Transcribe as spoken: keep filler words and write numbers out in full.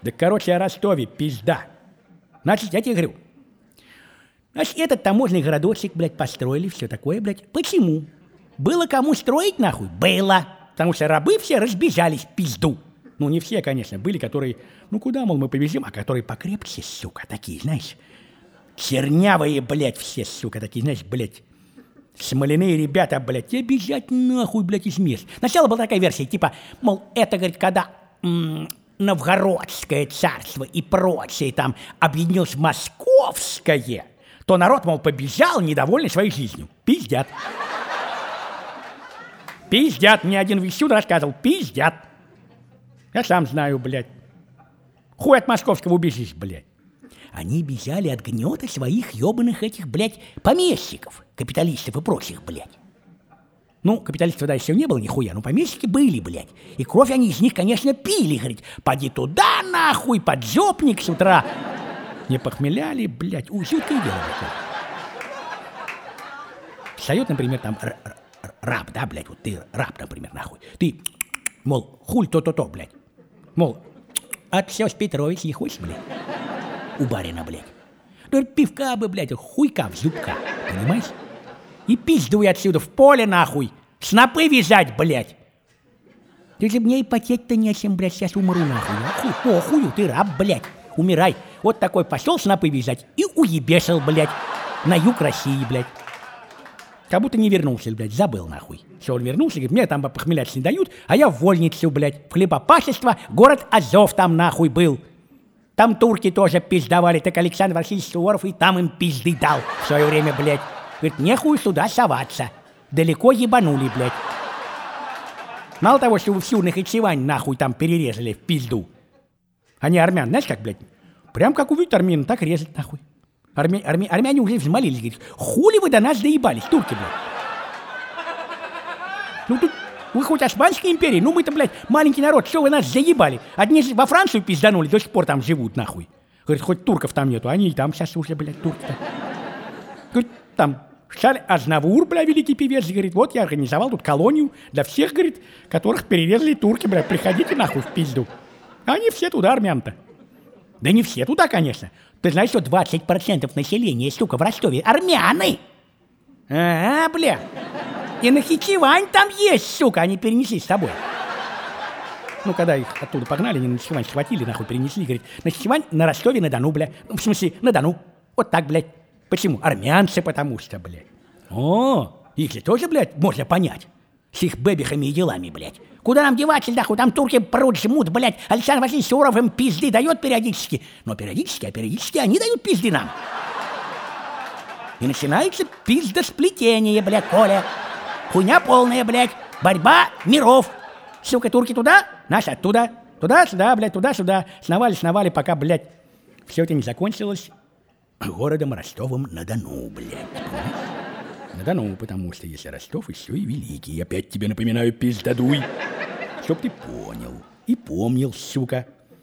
Да, короче, о Ростове пизда. Значит, я тебе говорю. Значит, этот таможенный городочек, блядь, построили, все такое, блядь. Почему? Было кому строить, нахуй? Было. Потому что рабы все разбежались в пизду. Ну, не все, конечно. Были, которые, ну, куда, мол, мы повезем, а которые покрепче, сука, такие, знаешь. Чернявые, блядь, все, сука, такие, знаешь, блядь. Смоляные ребята, блядь, тебе бежать нахуй, блядь, из мест. Сначала была такая версия, типа, мол, это, говорит, когда м- Новгородское царство и прочее там объединилось в Московское, то народ, мол, побежал, недовольный своей жизнью. Пиздят. Пиздят. Мне один вещун рассказывал. Пиздят. Я сам знаю, блядь. Хуй от московского убежишь, блядь. Они бежали от гнета своих ебаных этих, блядь, помещиков, капиталистов и прочих, блядь. Ну, капиталистов тогда еще не было нихуя, но помещики были, блядь. И кровь они из них, конечно, пили, говорит, поди туда, нахуй, поджопник с утра. Не похмеляли, блядь, у, жуткое дело такое. Встает, например, там р- р- раб, да, блядь, вот ты раб, например, нахуй. Ты, мол, хуль то-то-то, блядь. Мол, отсёс Петрович не хочешь, блядь? У барина, блядь. Ну, пивка бы, блядь, хуйка в зубка, понимаешь? И пиздуй отсюда, в поле, нахуй. Снопы вязать, блядь. Ты же мне и потеть-то нечем, блядь, сейчас умру, нахуй. Нахуй, похую, ты раб, блядь. Умирай. Вот такой пошел снопы вязать и уебешил, блядь. На юг России, блядь. Как будто не вернулся, блядь, забыл, нахуй. Все, он вернулся, говорит, мне там похмелять не дают, а я в вольницу, блядь. В хлебопашество, город Азов там, нахуй, был. Там турки тоже пиздовали, так Александр Васильевич Суворов и там им пизды дал в свое время, блядь. Говорит, нехуй сюда соваться. Далеко ебанули, блядь. Мало того, что вы всю Нахичевань нахуй там перерезали в пизду. Они армян, знаешь как, блядь? Прям как увидят армян, так резать нахуй. Армя... Армя... Армяне уже взмолились, говорит, хули вы до нас доебались, турки, блядь. Ну тут вы хоть Османской империи, ну мы-то, блядь, маленький народ, что вы нас заебали? Одни во Францию пизданули, до сих пор там живут, нахуй. Говорит, хоть турков там нету, они и там сейчас уже, блядь, турки-то. Говорит, там Шарль Азнавур, бля, великий певец, говорит, вот я организовал тут колонию для всех, говорит, которых перерезали турки, бля, приходите нахуй в пизду. А они все туда, армян-то. Да не все туда, конечно. Ты знаешь, что двадцать процентов населения, сука, в Ростове армяны? А, бля. И Нахичевань там есть, сука, они перенесли с собой. Ну, когда их оттуда погнали, они Нахичевань схватили, нахуй, перенесли, говорит, Нахичевань на Ростове-на-Дону, бля. Ну, в смысле, на Дону. Вот так, блядь. Почему? Армянцы, потому что, блядь. О, их же тоже, блядь, можно понять. С их бэбихами и делами, блядь. Куда нам деваться, нахуй, там турки прут, жмут, блядь. Александр Васильевич Суворов им пизды дает периодически. Но периодически, а периодически они дают пизды нам. И начинается пиздосплетение, блядь, Коля. Хуйня полная, блядь. Борьба миров. Сука, турки туда, наши оттуда. Туда-сюда, блядь, туда-сюда. Сновали-сновали, пока, блядь, все это не закончилось городом Ростовом-на-Дону, блядь. На-Дону, потому что если Ростов еще и великий. Опять тебе напоминаю, пиздадуй. Чтоб ты понял и помнил, сука.